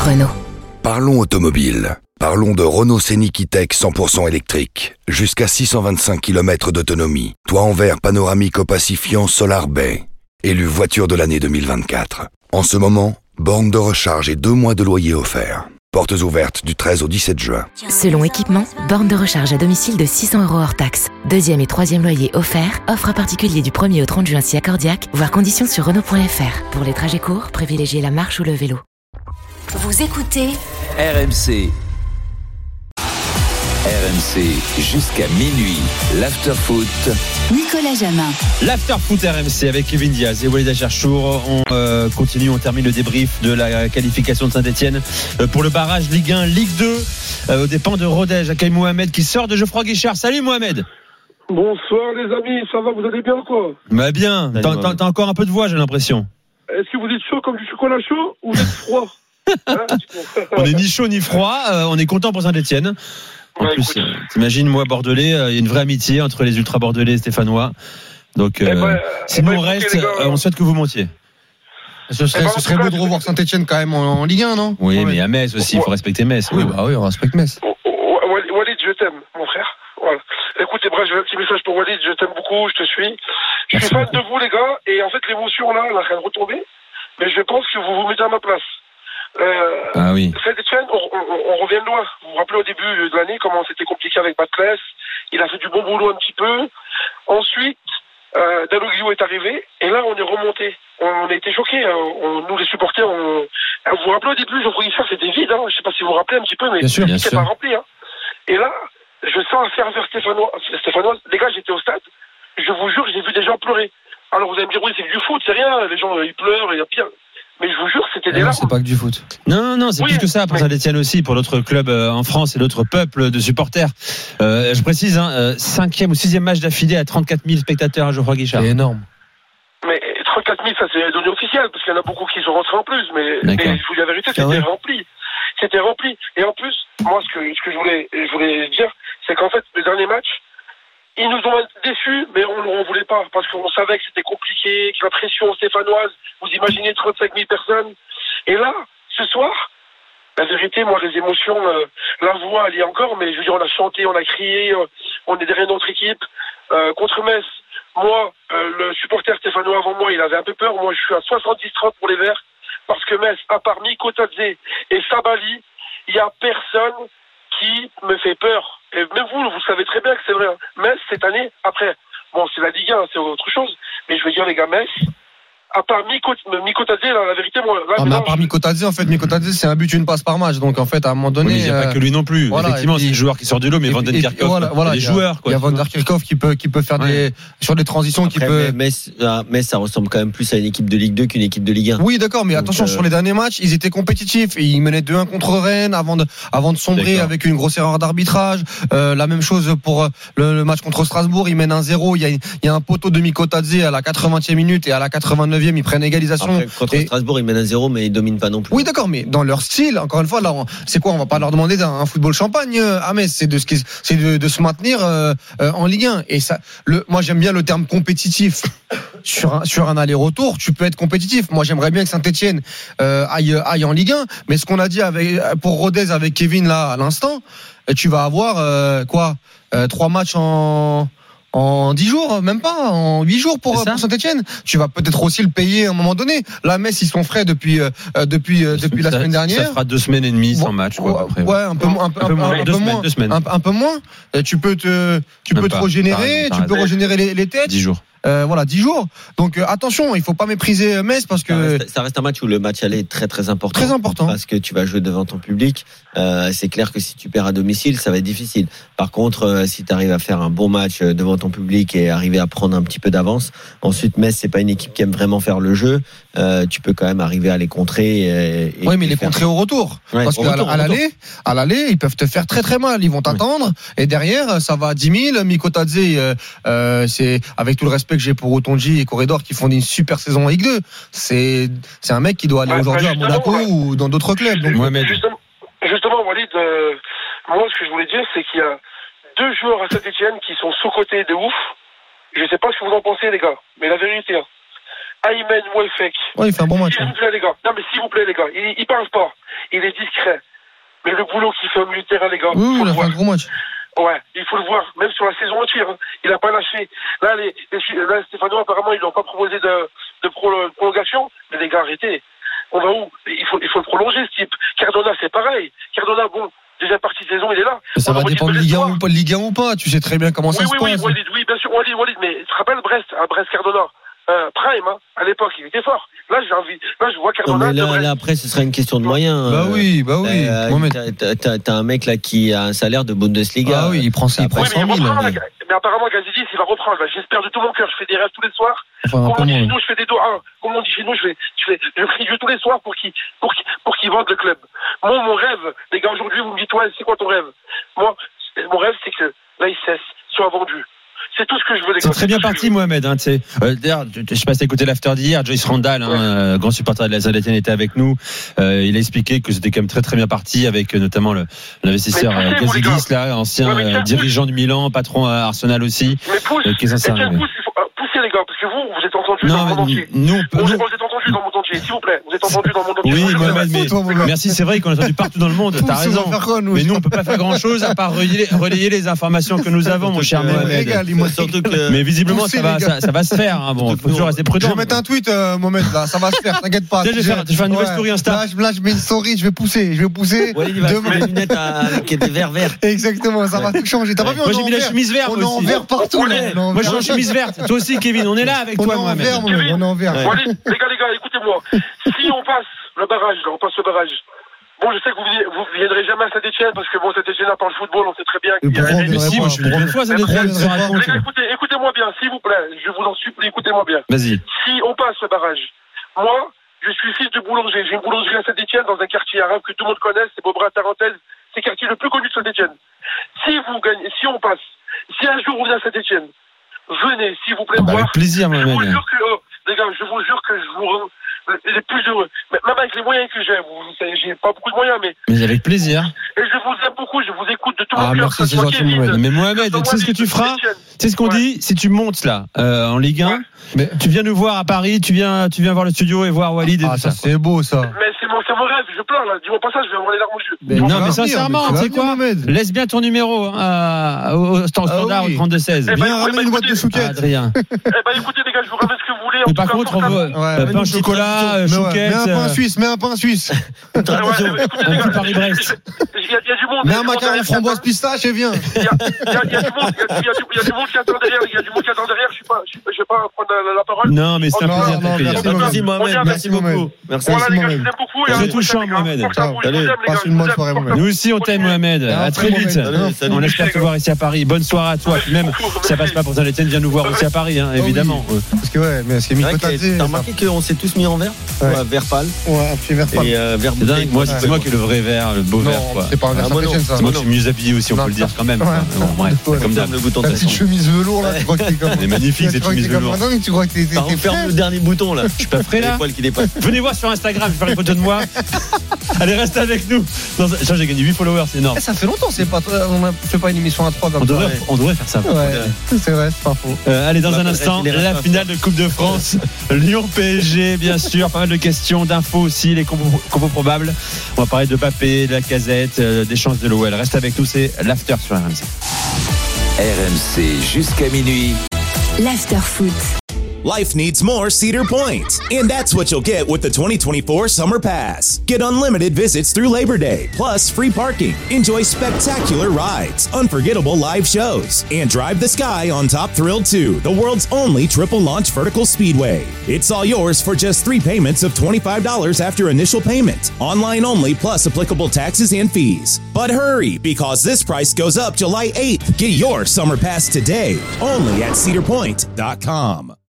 Renault. Parlons automobile. Parlons de Renault Scénic E-Tech 100% électrique. Jusqu'à 625 km d'autonomie. Toit en verre panoramique opacifiant Solar Bay. Élu voiture de l'année 2024. En ce moment, borne de recharge et 2 mois de loyer offerts. Portes ouvertes du 13 au 17 juin. Selon équipement, borne de recharge à domicile de 600 € hors taxe. 2e et 3e loyer offert. Offre à particulier du 1er au 30 juin si accordiaque. Voir conditions sur Renault.fr. Pour les trajets courts, privilégiez la marche ou le vélo. Vous écoutez RMC. RMC jusqu'à minuit. L'afterfoot. Nicolas Jamin. L'afterfoot RMC avec Kevin Diaz et Walid Acharchour. On continue, on termine le débrief de la qualification de Saint-Etienne pour le barrage Ligue 1, Ligue 2 aux dépens de Rodez. J'accueille Mohamed qui sort de Geoffroy Guichard. Salut Mohamed. Bonsoir les amis, ça va, vous allez bien quoi? Bah bien, t'as encore un peu de voix j'ai l'impression. Est-ce que vous êtes chaud comme du chocolat chaud ou vous êtes froid? On n'est ni chaud ni froid, on est content pour Saint-Etienne. En plus, t'imagines, moi, Bordelais, il y a une vraie amitié entre les ultra bordelais et stéphanois. Donc, si nous on reste, on souhaite que vous montiez. Ce serait beau de revoir Saint-Etienne quand même en Ligue 1, non? Oui, mais à Metz aussi, il faut respecter Metz. Oui, bah oui, on respecte Metz. Walid, je t'aime, mon frère. Voilà. Écoutez, bref, j'ai un petit message pour Walid, je t'aime beaucoup, je te suis. Je suis fan de vous, les gars, et en fait, l'émotion là, elle a rien de retomber. Mais je pense que vous vous mettez à ma place. Ah oui. Saint-Etienne, on revient de loin. Vous vous rappelez au début de l'année comment c'était compliqué avec Batclès. Il a fait du bon boulot un petit peu. Ensuite, Dalloglio est arrivé et là on est remonté. On a été choqués. Nous les supporters, vous vous rappelez au début, Geoffroy Guichard c'était vide. Je ne sais pas si vous vous rappelez un petit peu, mais c'était pas rempli. Et là, je sens un ferveur stéphanoise. Les gars, j'étais au stade. Je vous jure, j'ai vu des gens pleurer. Alors vous allez me dire oui, c'est du foot, c'est rien. Les gens ils pleurent, il y a pire. Mais je vous jure, c'était des larmes. C'est pas que du foot. Non, c'est plus que ça pour Saint-Etienne aussi, pour d'autres clubs en France et d'autres peuples de supporters. Je précise, 5e ou 6e match d'affilée à 34 000 spectateurs à Geoffroy Guichard. C'est énorme. Mais 34 000, ça c'est donné officiel, parce qu'il y en a beaucoup qui sont rentrés en plus. Mais je vous dis la vérité, c'était rempli. C'était rempli. Et en plus, moi, ce que je voulais dire, c'est qu'en fait, les derniers matchs, ils nous ont déçus, mais on ne voulait pas, parce qu'on savait que c'était compliqué, que la pression stéphanoise, vous imaginez 35 000 personnes. Et là, ce soir, la vérité, moi, les émotions, la voix, elle y est encore, mais je veux dire, on a chanté, on a crié, on est derrière notre équipe. Contre Metz, moi, le supporter stéphanois avant moi, il avait un peu peur. Moi, je suis à 70-30 pour les Verts, parce que Metz, à part Mikotadze et Sabali, il n'y a personne qui me fait peur. Et même vous savez très bien que c'est vrai. Metz, cette année, après, bon, c'est la Ligue 1, c'est autre chose, mais je veux dire, les gars, Metz, à part Mikotadze, la vérité, moi... Là, mais à part Mikotadze, en fait, Mikotadze, c'est un but, une passe par match. Donc, en fait, à un moment donné... Oui, il n'y a pas que lui non plus. Voilà, effectivement, c'est le joueur qui sort du lot, mais Van den Kerkhoff, les joueurs, quoi. Il y a Van den Kerkhoff qui peut faire sur des transitions, après, Metz, ça ressemble quand même plus à une équipe de Ligue 2 qu'une équipe de Ligue 1. Oui, d'accord, mais attention, sur les derniers matchs, ils étaient compétitifs. Et ils menaient 2-1 contre Rennes avant de sombrer avec une grosse erreur d'arbitrage. La même chose pour le match contre Strasbourg. Ils mènent 1-0. Il y a un poteau de Mikotadze à la 80e minute et à la 89e, ils prennent égalisation. Après, contre Strasbourg, ils mènent 1-0, mais ils dominent pas non plus. Oui, d'accord, mais dans leur style, encore une fois, là, c'est quoi? On va pas leur demander un football champagne à Metz. C'est de se maintenir en Ligue 1. Et ça, moi, j'aime bien le terme compétitif. Sur un aller-retour, tu peux être compétitif. Moi, j'aimerais bien que Saint-Etienne aille en Ligue 1. Mais ce qu'on a dit pour Rodez avec Kevin là à l'instant, tu vas avoir 3 matchs en 10 jours, même pas, en 8 jours pour Saint-Etienne. Tu vas peut-être aussi le payer à un moment donné. Là, Metz, ils sont frais depuis la semaine dernière. Ça fera 2 semaines et demie sans match, quoi, à peu près. Ouais, un peu moins. Un peu moins. Tu peux te régénérer, tu peux régénérer les têtes. 10 jours. 10 jours. Donc attention, il faut pas mépriser Metz parce que ça reste un match où le match aller est très très important. Très important. Parce que tu vas jouer devant ton public. C'est clair que si tu perds à domicile, ça va être difficile. Par contre, si tu arrives à faire un bon match devant ton public et arriver à prendre un petit peu d'avance, ensuite Metz c'est pas une équipe qui aime vraiment faire le jeu. Tu peux quand même arriver à les contrer. Oui, mais les contrer au retour. Ouais, parce qu'à l'aller, ils peuvent te faire très très mal. Ils vont t'attendre et derrière, ça va à 10 000. Mikotadze, c'est avec tout le respect que j'ai pour Otonji et Corridor qui font une super saison en Ligue 2. C'est un mec qui doit aller aujourd'hui à Monaco ou dans d'autres clubs. Donc, justement, Walid, moi ce que je voulais dire, c'est qu'il y a 2 joueurs à Saint-Etienne qui sont sous-cotés de ouf. Je sais pas ce que vous en pensez, les gars, mais la vérité, Aymen Mouelfek. Ouais, il fait un bon match. S'il vous plaît, les gars. Non, mais s'il vous plaît, les gars. Il parle sport. il est discret. Mais le boulot qu'il fait au milieu de terrain, les gars. Oui, il a fait un gros match. Ouais, il faut le voir, même sur la saison entière. Hein. Il n'a pas lâché. Là, Stéphano, apparemment, ils n'ont pas proposé de prolongation. Mais les gars, arrêtez. On va où? Il faut le prolonger, ce type. Cardona, c'est pareil. Cardona, bon, déjà partie de saison, il est là. Ça va dépendre de Ligue 1 ou pas, de Ligue 1 ou pas. Tu sais très bien comment ça se passe. Oui, bien sûr, Walid, mais tu te rappelles Brest Cardona? Prime, hein, à l'époque, il était fort. Là, je vois Cardona. Non, mais là, après, ce sera une question de moyens. Bah oui. T'as un mec là qui a un salaire de Bundesliga. Ah oui, il prend 100 000. Mais apparemment, Gazidis, il va reprendre. Là. J'espère de tout mon cœur. Je fais des rêves tous les soirs. Comme on dit chez nous, je fais des doigts. Comme on dit chez nous, je prie Dieu tous les soirs pour qu'il vende le club. Moi, mon rêve, les gars, aujourd'hui, vous me dites, ouais, c'est quoi ton rêve? Moi, mon rêve, c'est que l'ASS soit vendu. C'est tout ce que je veux. C'est très bien parti, Mohamed. Hein, d'ailleurs, je sais pas si t'as écouté l'after d'hier. Joyce Randall, grand supporter de la Saint-Étienne, était avec nous. Il a expliqué que c'était quand même très très bien parti, avec notamment l'investisseur Gazidis, là, ancien dirigeant du Milan, patron à Arsenal aussi, qui est censé arriver. Poussez les gars, parce que vous êtes entendus dans le monde entier. Vous êtes entendus dans le monde entier, s'il vous plaît. Vous êtes entendus dans le monde entier. Oui, Mohamed, mais merci, c'est vrai qu'on est entendu partout dans le monde. T'as raison. Mais nous, on peut pas faire grand chose à part relayer les informations que nous avons, mon cher Mohamed. Mais visiblement, ça va se faire. Hein. Bon, faut toujours rester prudent. Je vais mettre un tweet, Mohamed, là. Ça va se faire, t'inquiète pas. Tu vas faire une nouvelle story Insta. Là, je mets une story, je vais pousser. Walid, il va mettre des lunettes avec des verres verts. Exactement, ça va tout changer. T'as pas vu, moi, j'ai mis la chemise verte. On est en vert partout, là. Moi, je suis en chemise verte. Toi aussi, Kevin, on est là avec toi, Mohamed. On est en vert. Les gars, écoutez-moi. Si on passe le barrage, Bon, je sais que vous viendrez jamais à Saint-Etienne parce que bon, Saint-Etienne a pas le football, on sait très bien. Moi, je suis une fois à Saint-Etienne. Les gars, écoutez-moi bien, s'il vous plaît. Je vous en supplie, écoutez-moi bien. Vas-y. Si on passe le barrage, moi, je suis fils de boulanger. J'ai une boulangerie à Saint-Etienne dans un quartier arabe que tout le monde connaît, c'est Beaubras-Tarentaise. C'est le quartier le plus connu de Saint-Etienne. Si vous gagnez, si on passe, si un jour vous venez à Saint-Etienne, venez, s'il vous plaît, voir. Avec plaisir, Mohamed. Je vous jure que, les gars, je vous jure que je vous les plus heureux. Même avec les moyens que j'ai, vous savez, j'ai pas beaucoup de moyens, mais avec plaisir. Et je vous aime beaucoup, je vous écoute de tout mon cœur. Merci, c'est gentil, Mohamed. Mais Mohamed, tu sais ce que tu feras? C'est ce qu'on dit, si tu montes là, en Ligue 1, mais tu viens nous voir à Paris, tu viens voir le studio et voir Walid et tout ça. C'est beau, ça. Mais c'est mon rêve, je pleure là. Dis-moi pas ça, je vais avoir les larmes aux yeux. Mais sincèrement, tu sais quoi? Laisse bien ton numéro au standard au 32-16. Viens ramener une boîte de chouquettes. Adrien. Écoutez les gars, je vous ramène ce que vous voulez. Mais par contre, on veut pain au chocolat, chouquettes. Mets un pain suisse. Un petit Paris-Brest. Il y a du monde. Mets un macaron framboise pistache et viens. Il y a du monde qui attend derrière. Je vais pas prendre la parole. Non, mais c'est un plaisir de t'accueillir. Merci, Mohamed. Merci beaucoup. Merci, les gars, je vous aime beaucoup. C'est touchant, Mohamed. Passe une bonne soirée, Mohamed. Nous aussi, on t'aime, Mohamed. À très vite. On espère te voir ici à Paris. Bonne soirée à toi. Même si ça passe pas pour Saint-Etienne, viens nous voir aussi à Paris, évidemment. Parce que mais c'est Mikotatze. T'as remarqué qu'on s'est tous mis en vert? Vert pâle. Ouais, un petit vert pâle. Et vert c'est dingue. Moi, c'est moi qui ai le vrai vert, le beau vert. C'est pas un vert Saint-Etienne, ça. C'est moi qui suis mieux habillé aussi, on peut le dire quand même. Bref, comme d'hab. Ta petite chemise velours là, tu crois que t'es comme. Elle est magnifique cette chemise velours. Tu crois que t'es ferme le dernier bouton là. Je suis pas frais là. Venez voir sur Instagram, je vais faire une photo de moi. Allez, reste avec nous. J'ai gagné 8 followers, c'est énorme. Ça fait longtemps, on fait pas une émission à 3 comme ça. On devrait faire ça. C'est vrai, c'est pas faux. Allez, dans un instant, la finale de Coupe de France. Lyon PSG, bien sûr. Pas mal de questions, d'infos aussi, les combos probables. On va parler de Mbappé, de la Casette, des chances de l'OL. Reste avec nous, c'est l'after sur RMC. RMC jusqu'à minuit. L'after foot. Life needs more Cedar Point, and that's what you'll get with the 2024 Summer Pass. Get unlimited visits through Labor Day, plus free parking. Enjoy spectacular rides, unforgettable live shows, and drive the sky on Top Thrill 2, the world's only triple-launch vertical speedway. It's all yours for just 3 payments of $25 after initial payment. Online only, plus applicable taxes and fees. But hurry, because this price goes up July 8th. Get your Summer Pass today, only at cedarpoint.com.